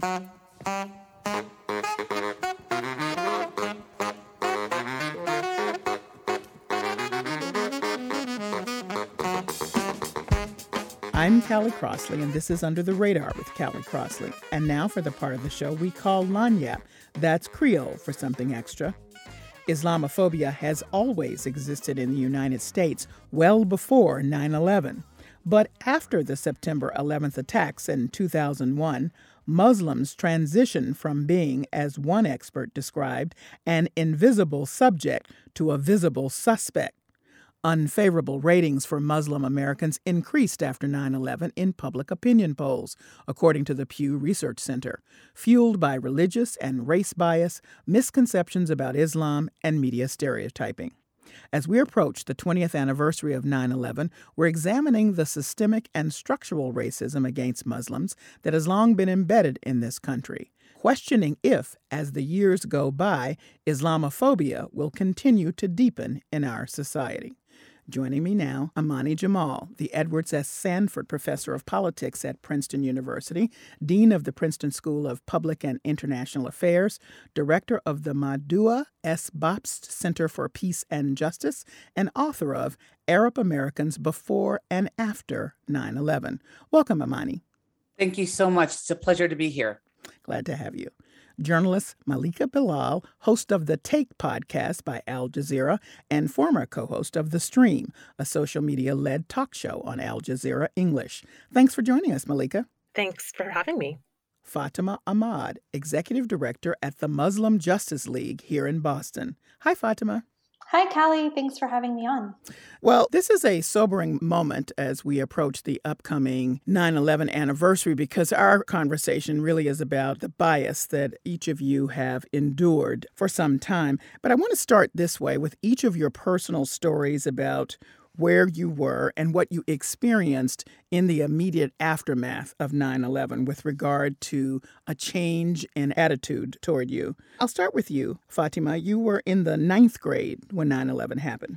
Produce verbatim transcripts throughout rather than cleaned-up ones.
I'm Callie Crossley, and this is Under the Radar with Callie Crossley. And now for the part of the show we call Lagniappe. That's Creole for something extra. Islamophobia has always existed in the United States well before nine eleven. But after the September eleventh attacks in two thousand one, Muslims transitioned from being, as one expert described, an invisible subject to a visible suspect. Unfavorable ratings for Muslim Americans increased after nine eleven in public opinion polls, according to the Pew Research Center, fueled by religious and race bias, misconceptions about Islam, and media stereotyping. As we approach the twentieth anniversary of nine eleven, we're examining the systemic and structural racism against Muslims that has long been embedded in this country, questioning if, as the years go by, Islamophobia will continue to deepen in our society. Joining me now, Amani Jamal, the Edwards S. Sanford Professor of Politics at Princeton University, Dean of the Princeton School of Public and International Affairs, Director of the Madua S. Bobst Center for Peace and Justice, and author of Arab Americans Before and After nine eleven. Welcome, Amani. Thank you so much. It's a pleasure to be here. Glad to have you. Journalist Malika Bilal, host of the Take podcast by Al Jazeera and former co-host of The Stream, a social media-led talk show on Al Jazeera English. Thanks for joining us, Malika. Thanks for having me. Fatima Ahmad, executive director at the Muslim Justice League here in Boston. Hi, Fatima. Hi, Callie. Thanks for having me on. Well, this is a sobering moment as we approach the upcoming nine eleven anniversary because our conversation really is about the bias that each of you have endured for some time. But I want to start this way with each of your personal stories about where you were and what you experienced in the immediate aftermath of nine eleven with regard to a change in attitude toward you. I'll start with you, Fatima. You were in the ninth grade when nine eleven happened.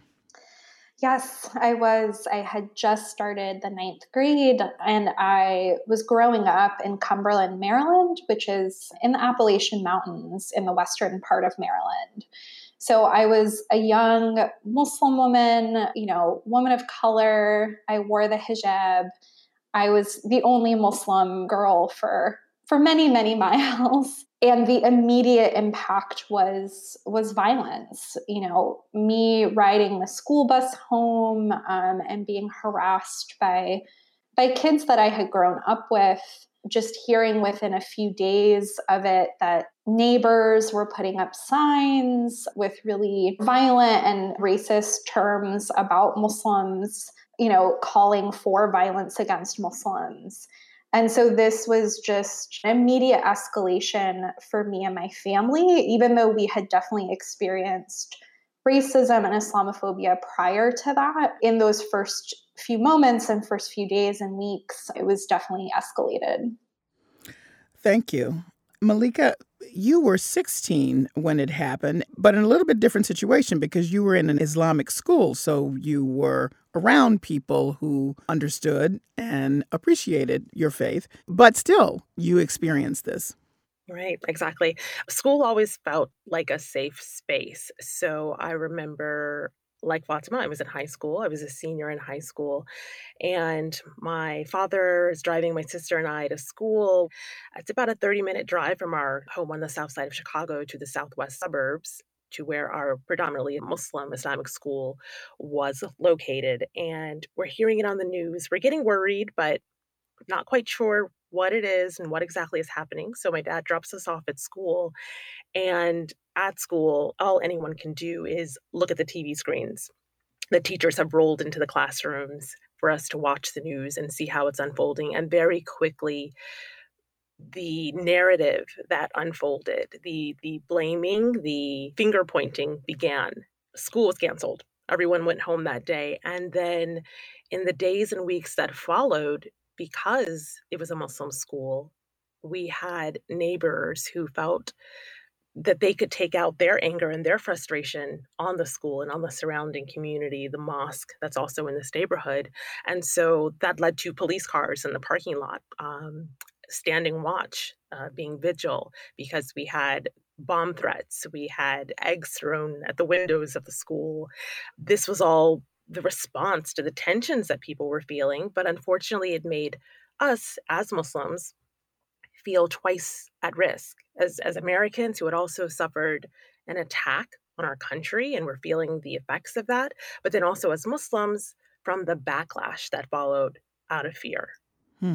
Yes, I was. I had just started the ninth grade, and I was growing up in Cumberland, Maryland, which is in the Appalachian Mountains in the western part of Maryland. So I was a young Muslim woman, you know, woman of color. I wore the hijab. I was the only Muslim girl for for many, many miles. And the immediate impact was was violence. You know, me riding the school bus home um, and being harassed by by kids that I had grown up with. Just hearing within a few days of it that neighbors were putting up signs with really violent and racist terms about Muslims, you know, calling for violence against Muslims. And so this was just an immediate escalation for me and my family, even though we had definitely experienced racism and Islamophobia prior to that. In those first few moments and first few days and weeks, it was definitely escalated. Thank you. Malika, you were sixteen when it happened, but in a little bit different situation because you were in an Islamic school. So you were around people who understood and appreciated your faith, but still you experienced this. Right, exactly. School always felt like a safe space. So I remember, like Fatima, I was in high school. I was a senior in high school. And my father is driving my sister and I to school. It's about a thirty minute drive from our home on the south side of Chicago to the southwest suburbs, to where our predominantly Muslim Islamic school was located. And we're hearing it on the news. We're getting worried, but not quite sure what it is and what exactly is happening. So my dad drops us off at school. And at school, all anyone can do is look at the T V screens. The teachers have rolled into the classrooms for us to watch the news and see how it's unfolding. And very quickly, the narrative that unfolded, the the blaming, the finger pointing began. School was canceled. Everyone went home that day. And then in the days and weeks that followed, because it was a Muslim school, we had neighbors who felt that they could take out their anger and their frustration on the school and on the surrounding community, the mosque that's also in this neighborhood. And so that led to police cars in the parking lot, um, standing watch uh, being vigil because we had bomb threats, we had eggs thrown at the windows of the school. This was all the response to the tensions that people were feeling, but unfortunately, it made us as Muslims feel twice at risk as as Americans who had also suffered an attack on our country and were feeling the effects of that, but then also as Muslims from the backlash that followed out of fear. Hmm.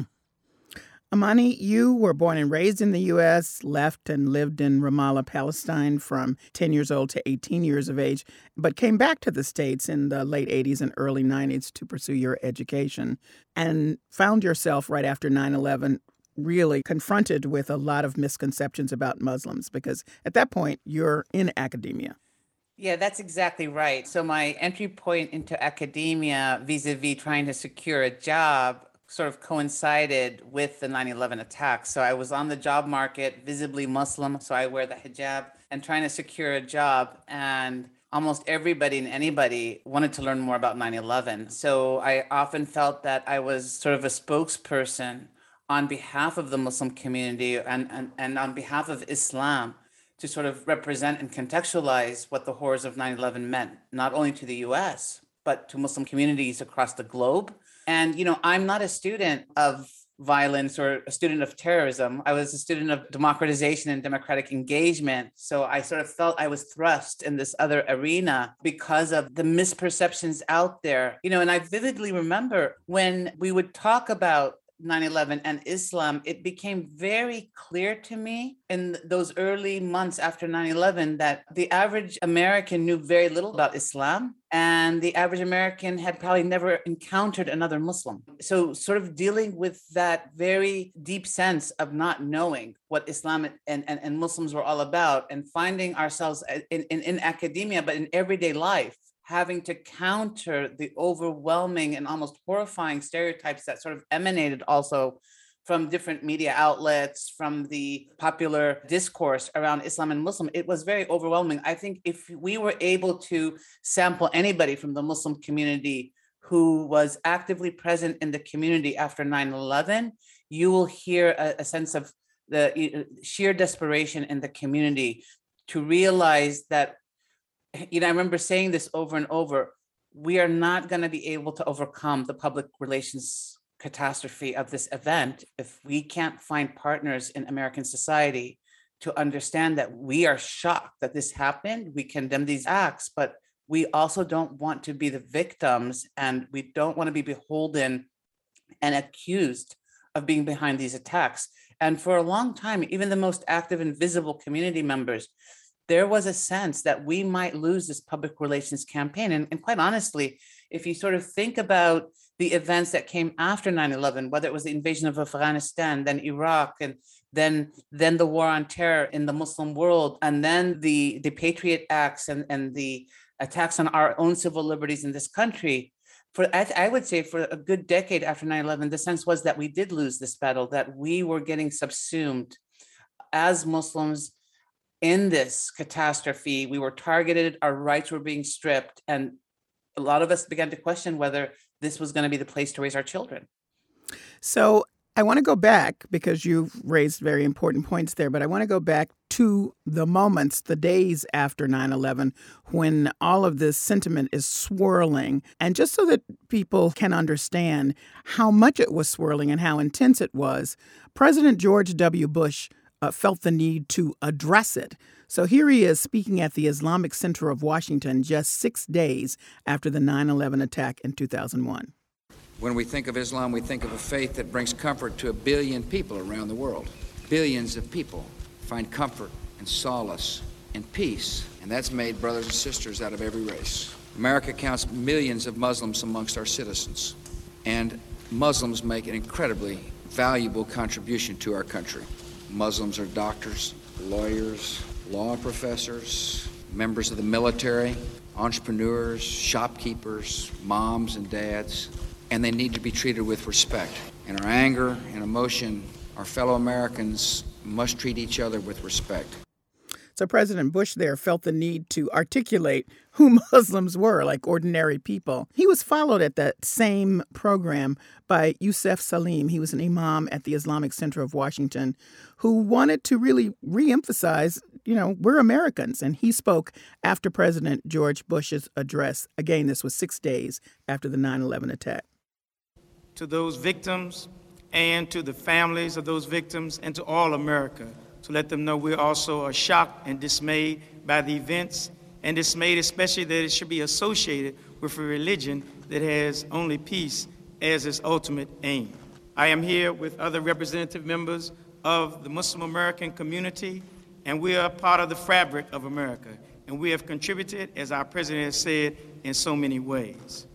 Amani, you were born and raised in the U S, left and lived in Ramallah, Palestine from ten years old to eighteen years of age, but came back to the States in the late eighties and early nineties to pursue your education and found yourself right after nine eleven really confronted with a lot of misconceptions about Muslims because at that point you're in academia. Yeah, that's exactly right. So my entry point into academia vis-a-vis trying to secure a job sort of coincided with the nine eleven attacks. So I was on the job market, visibly Muslim, so I wear the hijab, and trying to secure a job. And almost everybody and anybody wanted to learn more about nine eleven. So I often felt that I was sort of a spokesperson on behalf of the Muslim community and, and, and on behalf of Islam to sort of represent and contextualize what the horrors of nine eleven meant, not only to the U S, but to Muslim communities across the globe. And, you know, I'm not a student of violence or a student of terrorism. I was a student of democratization and democratic engagement. So I sort of felt I was thrust in this other arena because of the misperceptions out there. You know, and I vividly remember when we would talk about nine eleven and Islam, it became very clear to me in those early months after nine eleven that the average American knew very little about Islam, and the average American had probably never encountered another Muslim. So sort of dealing with that very deep sense of not knowing what Islam and, and, and Muslims were all about, and finding ourselves in, in, in academia, but in everyday life, having to counter the overwhelming and almost horrifying stereotypes that sort of emanated also from different media outlets, from the popular discourse around Islam and Muslim. It was very overwhelming. I think if we were able to sample anybody from the Muslim community who was actively present in the community after nine eleven, you will hear a, a sense of the sheer desperation in the community to realize that, you know, I remember saying this over and over, we are not going to be able to overcome the public relations catastrophe of this event if we can't find partners in American society to understand that we are shocked that this happened. We condemn these acts, but we also don't want to be the victims, and we don't want to be beholden and accused of being behind these attacks. And for a long time, even the most active and visible community members, there was a sense that we might lose this public relations campaign. And, and quite honestly, if you sort of think about the events that came after nine eleven, whether it was the invasion of Afghanistan, then Iraq, and then, then the war on terror in the Muslim world, and then the, the Patriot Acts and, and the attacks on our own civil liberties in this country, for I, I would say for a good decade after nine eleven, the sense was that we did lose this battle, that we were getting subsumed as Muslims in this catastrophe. We were targeted, our rights were being stripped, and a lot of us began to question whether this was going to be the place to raise our children. So I want to go back, because you've raised very important points there, but I want to go back to the moments, the days after nine eleven, when all of this sentiment is swirling. And just so that people can understand how much it was swirling and how intense it was, President George W. Bush uh, felt the need to address it. So here he is speaking at the Islamic Center of Washington just six days after the nine eleven attack in two thousand one. When we think of Islam, we think of a faith that brings comfort to a billion people around the world. Billions of people find comfort and solace and peace, and that's made brothers and sisters out of every race. America counts millions of Muslims amongst our citizens, and Muslims make an incredibly valuable contribution to our country. Muslims are doctors, lawyers, law professors, members of the military, entrepreneurs, shopkeepers, moms and dads, and they need to be treated with respect. In our anger and emotion, our fellow Americans must treat each other with respect. So President Bush there felt the need to articulate who Muslims were, like ordinary people. He was followed at that same program by Yusef Salim. He was an imam at the Islamic Center of Washington who wanted to really reemphasize, you know, we're Americans. And he spoke after President George Bush's address. Again, this was six days after the nine eleven attack. To those victims and to the families of those victims and to all America, to let them know we also are shocked and dismayed by the events, and dismayed especially that it should be associated with a religion that has only peace as its ultimate aim. I am here with other representative members of the Muslim American community, and we are part of the fabric of America, and we have contributed, as our president has said, in so many ways.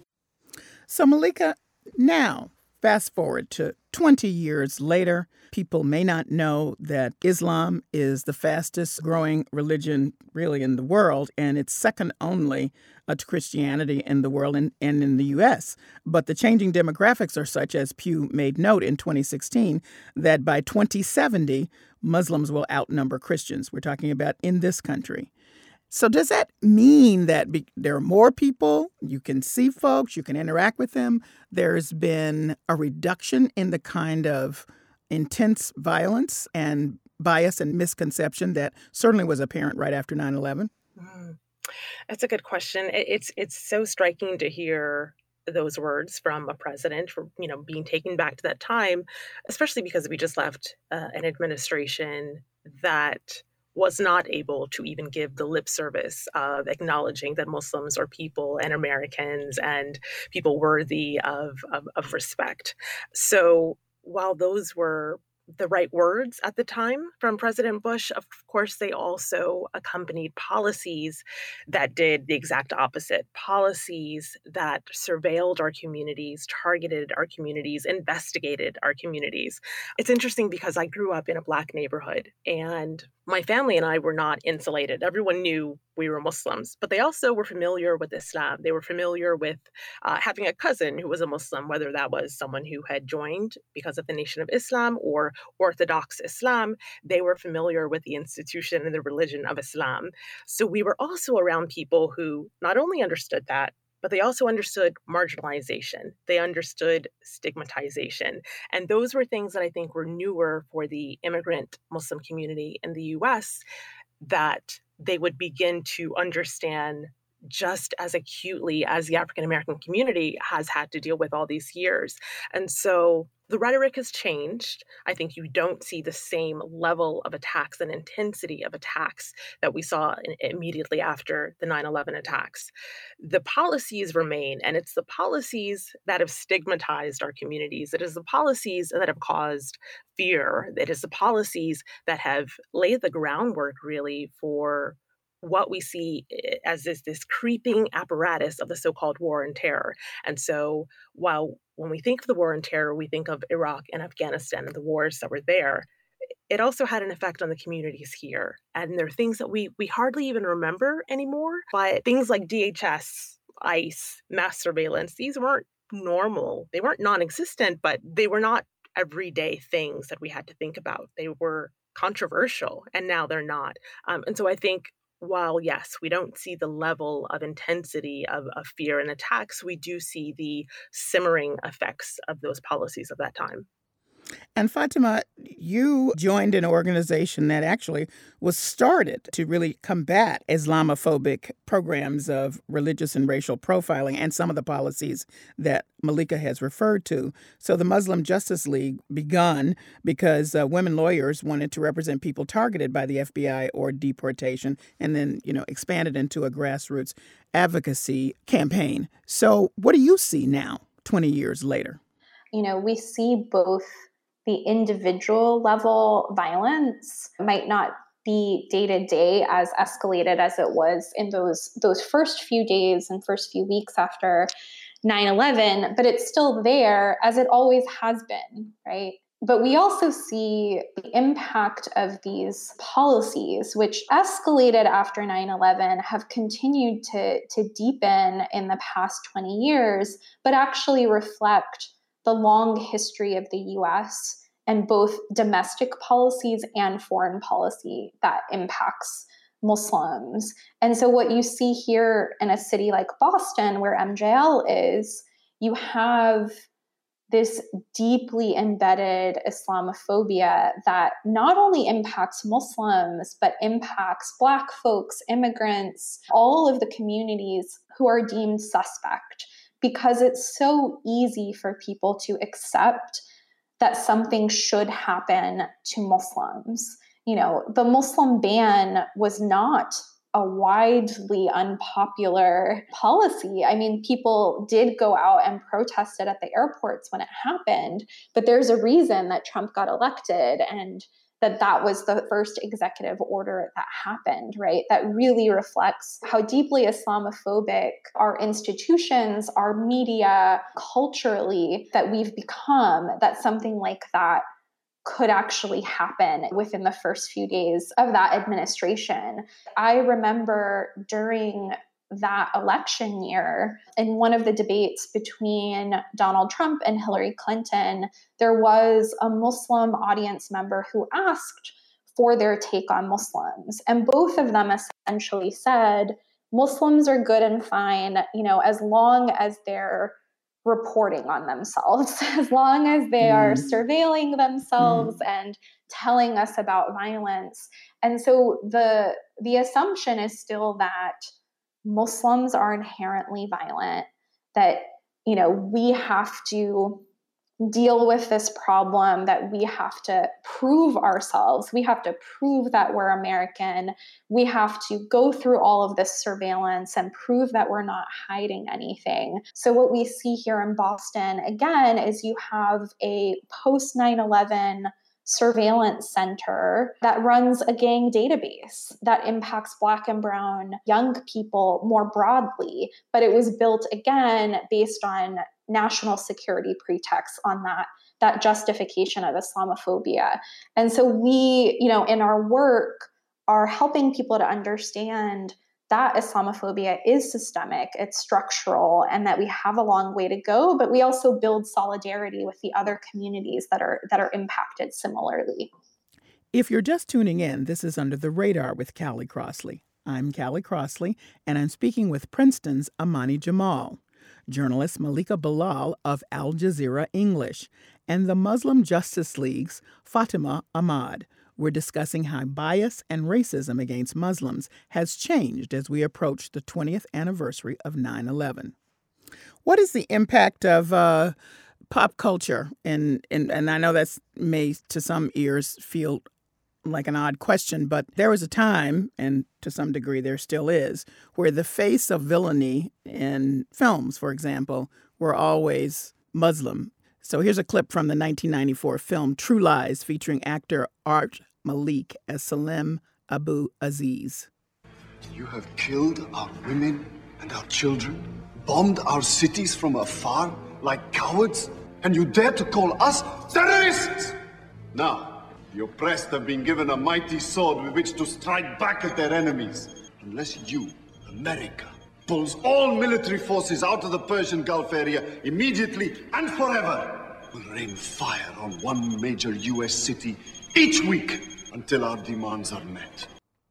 So, Malika, now, fast forward to twenty years later, people may not know that Islam is the fastest growing religion really in the world, and it's second only uh, to Christianity in the world and, and in the U S. But the changing demographics are such, as Pew made note in twenty sixteen, that by twenty seventy, Muslims will outnumber Christians. We're talking about in this country. So does that mean that be, there are more people, you can see folks, you can interact with them? There's been a reduction in the kind of intense violence and bias and misconception that certainly was apparent right after nine eleven? Mm. That's a good question. It- It's it's so striking to hear those words from a president, for, you know, being taken back to that time, especially because we just left uh, an administration that was not able to even give the lip service of acknowledging that Muslims are people and Americans and people worthy of, of, of respect. So while those were the right words at the time from President Bush, of course, they also accompanied policies that did the exact opposite. Policies that surveilled our communities, targeted our communities, investigated our communities. It's interesting because I grew up in a Black neighborhood, and my family and I were not insulated. Everyone knew we were Muslims, but they also were familiar with Islam. They were familiar with uh, having a cousin who was a Muslim, whether that was someone who had joined because of the Nation of Islam or Orthodox Islam. They were familiar with the institution and the religion of Islam. So we were also around people who not only understood that, but they also understood marginalization. They understood stigmatization. And those were things that I think were newer for the immigrant Muslim community in the U S, that they would begin to understand just as acutely as the African American community has had to deal with all these years. And so the rhetoric has changed. I think you don't see the same level of attacks and intensity of attacks that we saw in, immediately after the nine eleven attacks. The policies remain, and it's the policies that have stigmatized our communities. It is the policies that have caused fear. It is the policies that have laid the groundwork, really, for what we see as this, this creeping apparatus of the so-called war on terror. And so while when we think of the war on terror, we think of Iraq and Afghanistan and the wars that were there, it also had an effect on the communities here. And there are things that we we hardly even remember anymore, but things like D H S, ICE, mass surveillance, these weren't normal. They weren't non-existent, but they were not everyday things that we had to think about. They were controversial, and now they're not. Um, and so I think while, yes, we don't see the level of intensity of, of fear and attacks, we do see the simmering effects of those policies of that time. And Fatima, you joined an organization that actually was started to really combat Islamophobic programs of religious and racial profiling and some of the policies that Malika has referred to. So the Muslim Justice League begun because uh, women lawyers wanted to represent people targeted by the F B I or deportation, and then, you know, expanded into a grassroots advocacy campaign. So what do you see now, twenty years later? You know, we see both the individual level violence might not be day to day as escalated as it was in those those first few days and first few weeks after nine eleven, but it's still there as it always has been, right? But we also see the impact of these policies, which escalated after nine eleven, have continued to, to deepen in the past twenty years, but actually reflect the long history of the U S and both domestic policies and foreign policy that impacts Muslims. And so what you see here in a city like Boston, where M J L is, you have this deeply embedded Islamophobia that not only impacts Muslims, but impacts Black folks, immigrants, all of the communities who are deemed suspect, because it's so easy for people to accept that something should happen to Muslims. You know, the Muslim ban was not a widely unpopular policy. I mean, people did go out and protested at the airports when it happened, but there's a reason that Trump got elected and that that was the first executive order that happened, right? That really reflects how deeply Islamophobic our institutions, our media, culturally, that we've become, that something like that could actually happen within the first few days of that administration. I remember during that election year, in one of the debates between Donald Trump and Hillary Clinton, there was a Muslim audience member who asked for their take on Muslims. And both of them essentially said, Muslims are good and fine, you know, as long as they're reporting on themselves, as long as they are mm. surveilling themselves mm. and telling us about violence. And so the the assumption is still that Muslims are inherently violent, that, you know, we have to deal with this problem, that we have to prove ourselves. We have to prove that we're American. We have to go through all of this surveillance and prove that we're not hiding anything. So what we see here in Boston, again, is you have a post nine eleven surveillance center that runs a gang database that impacts Black and brown young people more broadly. But it was built, again, based on national security pretext, on that, that justification of Islamophobia. And so we, you know, in our work are helping people to understand that Islamophobia is systemic, it's structural, and that we have a long way to go, but we also build solidarity with the other communities that are that are impacted similarly. If you're just tuning in, this is Under the Radar with Callie Crossley. I'm Callie Crossley, and I'm speaking with Princeton's Amani Jamal, journalist Malika Bilal of Al Jazeera English, and the Muslim Justice League's Fatima Ahmad. We're discussing how bias and racism against Muslims has changed as we approach the twentieth anniversary of nine eleven. What is the impact of uh, pop culture? And, and, and I know that's may, to some ears, feel like an odd question, but there was a time, and to some degree there still is, where the face of villainy in films, for example, were always Muslim. So here's a clip from the nineteen ninety-four film True Lies, featuring actor Art Malik as Salim Abu Aziz. You have killed our women and our children, bombed our cities from afar like cowards, and you dare to call us terrorists! Now, the oppressed have been given a mighty sword with which to strike back at their enemies. Unless you, America, pulls all military forces out of the Persian Gulf area immediately and forever, will rain fire on one major U S city each week until our demands are met.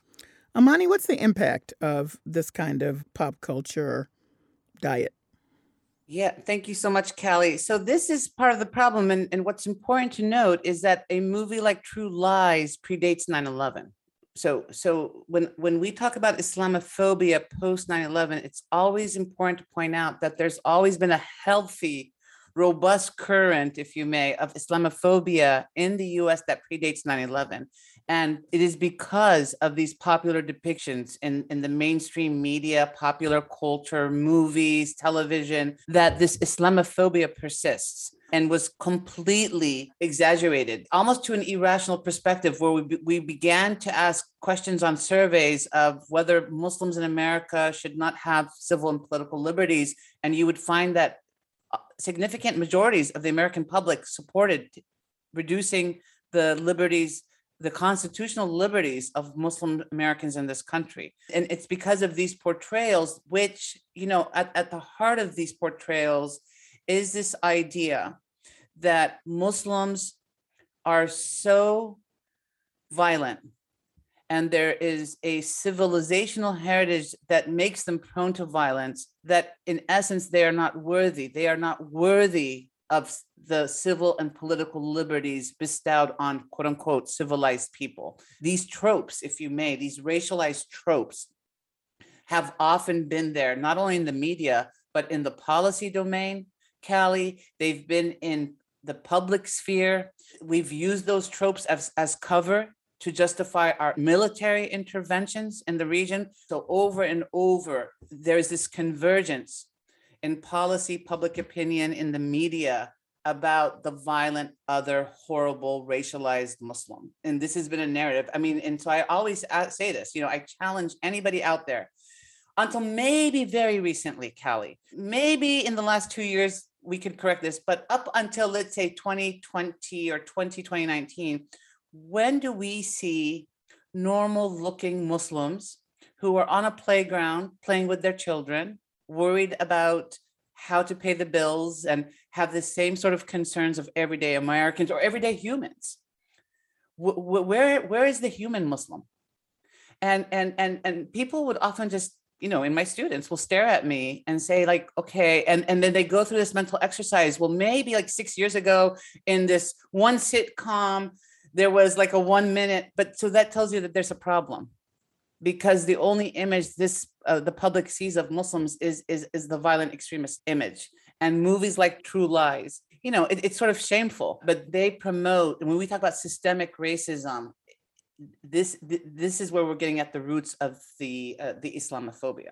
Amani, what's the impact of this kind of pop culture diet? Yeah, thank you so much, Callie. So this is part of the problem. And, and what's important to note is that a movie like True Lies predates nine eleven. So, so when, when we talk about Islamophobia post nine eleven, it's always important to point out that there's always been a healthy, robust current, if you may, of Islamophobia in the U S that predates nine eleven. And it is because of these popular depictions in, in the mainstream media, popular culture, movies, television, that this Islamophobia persists and was completely exaggerated, almost to an irrational perspective, where we, we began to ask questions on surveys of whether Muslims in America should not have civil and political liberties. And you would find that significant majorities of the American public supported reducing the liberties, the constitutional liberties of Muslim Americans in this country. And it's because of these portrayals, which, you know, at, at the heart of these portrayals is this idea that Muslims are so violent, and there is a civilizational heritage that makes them prone to violence, that in essence, they are not worthy. They are not worthy of the civil and political liberties bestowed on quote unquote civilized people. These tropes, if you may, these racialized tropes have often been there, not only in the media, but in the policy domain, Callie. They've been in the public sphere. We've used those tropes as, as cover to justify our military interventions in the region. So over and over, there's this convergence in policy, public opinion, in the media about the violent, other, horrible, racialized Muslim. And this has been a narrative. I mean, and so I always say this, you know, I challenge anybody out there, until maybe very recently, Callie, maybe in the last two years, we could correct this, but up until, let's say, twenty twenty or twenty nineteen, when do we see normal looking Muslims who are on a playground playing with their children, worried about how to pay the bills and have the same sort of concerns of everyday Americans or everyday humans? Where, where is the human Muslim? And, and, and, and people would often just, you know, and my students will stare at me and say like, okay, and, and then they go through this mental exercise. Well, maybe like six years ago in this one sitcom, there was like a one minute, but so that tells you that there's a problem, because the only image this uh, the public sees of Muslims is, is, is the violent extremist image. And movies like True Lies, you know, it, it's sort of shameful, but they promote, when we talk about systemic racism, this this is where we're getting at the roots of the uh, the Islamophobia.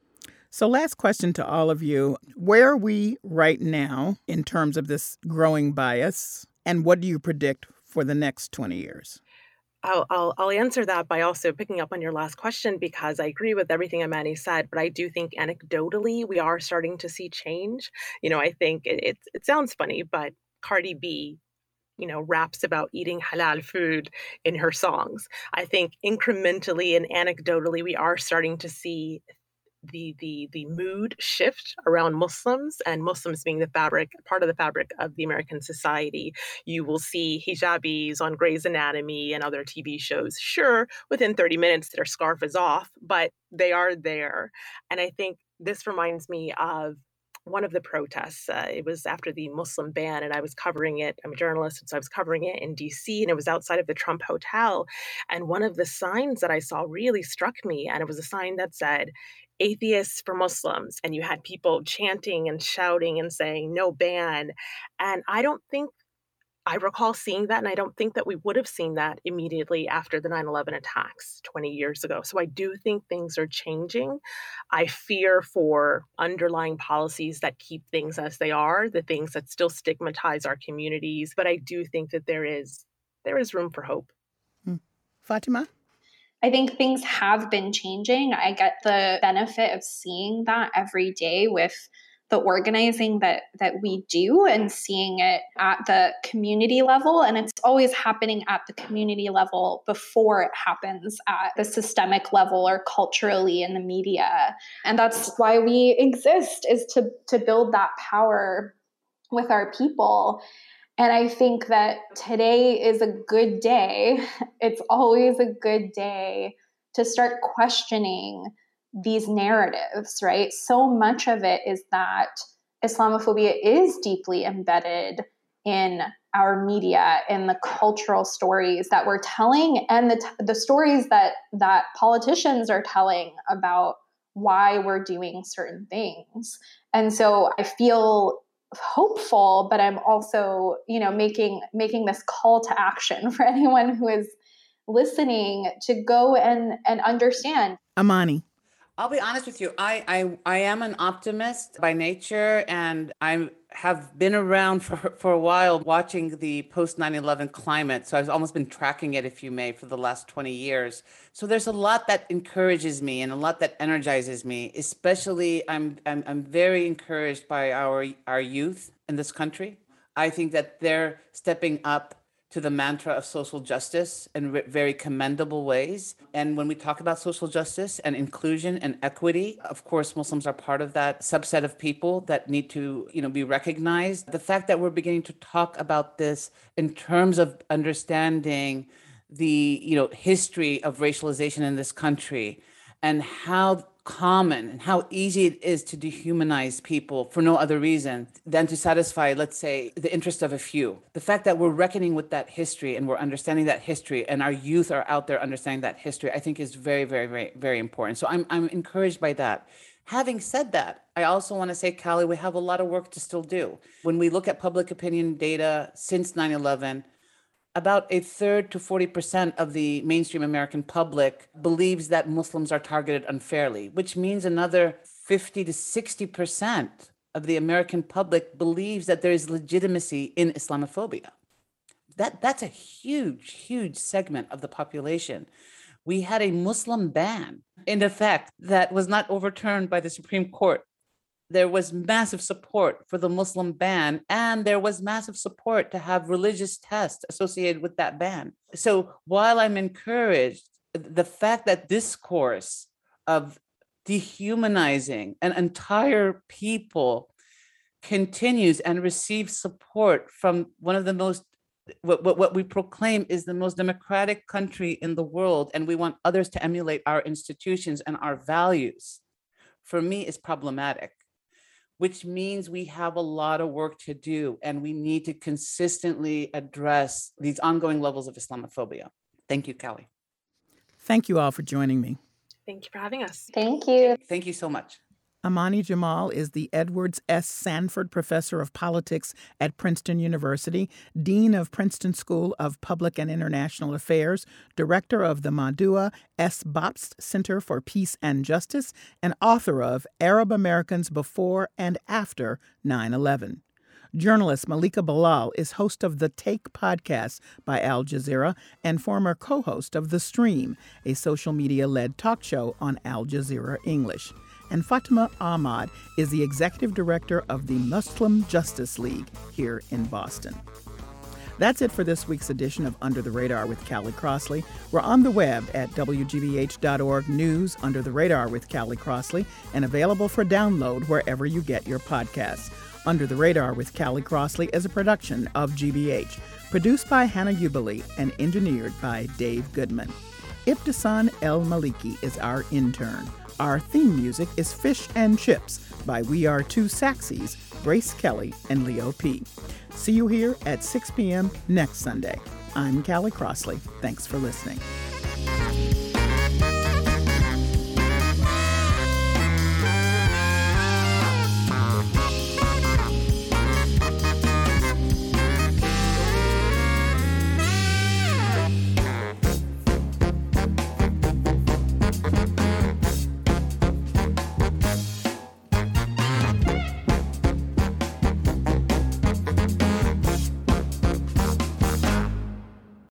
So last question to all of you. Where are we right now in terms of this growing bias? And what do you predict for the next twenty years? I'll, I'll, I'll answer that by also picking up on your last question, because I agree with everything Amani said, but I do think anecdotally we are starting to see change. You know, I think it, it, it sounds funny, but Cardi B, you know, raps about eating halal food in her songs. I think incrementally and anecdotally, we are starting to see the the the mood shift around Muslims, and Muslims being the fabric, part of the fabric of the American society. You will see hijabis on Grey's Anatomy and other T V shows. Sure, within thirty minutes, their scarf is off, but they are there. And I think this reminds me of one of the protests. Uh, it was after the Muslim ban, and I was covering it. I'm a journalist, and so I was covering it in D C, and it was outside of the Trump Hotel. And one of the signs that I saw really struck me, and it was a sign that said, "Atheists for Muslims." And you had people chanting and shouting and saying, "No ban." And I don't think, I recall seeing that, and I don't think that we would have seen that immediately after the nine eleven attacks twenty years ago. So I do think things are changing. I fear for underlying policies that keep things as they are, the things that still stigmatize our communities. But I do think that there is there is room for hope. Hmm. Fatima? I think things have been changing. I get the benefit of seeing that every day with the organizing that that we do, and seeing it at the community level. And it's always happening at the community level before it happens at the systemic level or culturally in the media. And that's why we exist, is to, to build that power with our people. And I think that today is a good day. It's always a good day to start questioning these narratives, right? So much of it is that Islamophobia is deeply embedded in our media, in the cultural stories that we're telling, and the t- the stories that that politicians are telling about why we're doing certain things. And so I feel hopeful, but I'm also, you know, making making this call to action for anyone who is listening to go and and understand. Amani. I'll be honest with you. I, I I am an optimist by nature, and I have been around for, for a while watching the post nine eleven climate. So I've almost been tracking it, if you may, for the last twenty years. So there's a lot that encourages me and a lot that energizes me. Especially, I'm I'm I'm very encouraged by our our youth in this country. I think that they're stepping up to the mantra of social justice in re- very commendable ways. And when we talk about social justice and inclusion and equity, of course, Muslims are part of that subset of people that need to, you know, be recognized. The fact that we're beginning to talk about this in terms of understanding the, you know, history of racialization in this country and how common and how easy it is to dehumanize people for no other reason than to satisfy, let's say, the interest of a few. The fact that we're reckoning with that history and we're understanding that history and our youth are out there understanding that history, I think is very, very, very, very important. So I'm I'm encouraged by that. Having said that, I also want to say, Callie, we have a lot of work to still do. When we look at public opinion data since nine eleven, about a third to forty percent of the mainstream American public believes that Muslims are targeted unfairly, which means another fifty to sixty percent of the American public believes that there is legitimacy in Islamophobia. That, that's a huge, huge segment of the population. We had a Muslim ban in effect that was not overturned by the Supreme Court. There was massive support for the Muslim ban, and there was massive support to have religious tests associated with that ban. So while I'm encouraged, the fact that discourse of dehumanizing an entire people continues and receives support from one of the most, what, what, what we proclaim is the most democratic country in the world, and we want others to emulate our institutions and our values, for me is problematic. Which means we have a lot of work to do, and we need to consistently address these ongoing levels of Islamophobia. Thank you, Callie. Thank you all for joining me. Thank you for having us. Thank you. Thank you so much. Amani Jamal is the Edwards S. Sanford Professor of Politics at Princeton University, Dean of Princeton School of Public and International Affairs, Director of the Madhua S. Bobst Center for Peace and Justice, and author of Arab Americans Before and After nine eleven. Journalist Malika Bilal is host of the Take podcast by Al Jazeera and former co-host of The Stream, a social media-led talk show on Al Jazeera English. And Fatima Ahmad is the executive director of the Muslim Justice League here in Boston. That's it for this week's edition of Under the Radar with Callie Crossley. We're on the web at W G B H dot org News Under the Radar with Callie Crossley and available for download wherever you get your podcasts. Under the Radar with Callie Crossley is a production of G B H, produced by Hannah Ubeli and engineered by Dave Goodman. Ibtisan El Maliki is our intern. Our theme music is Fish and Chips by We Are Two Saxies, Grace Kelly and Leo P. See you here at six p.m. next Sunday. I'm Callie Crossley. Thanks for listening.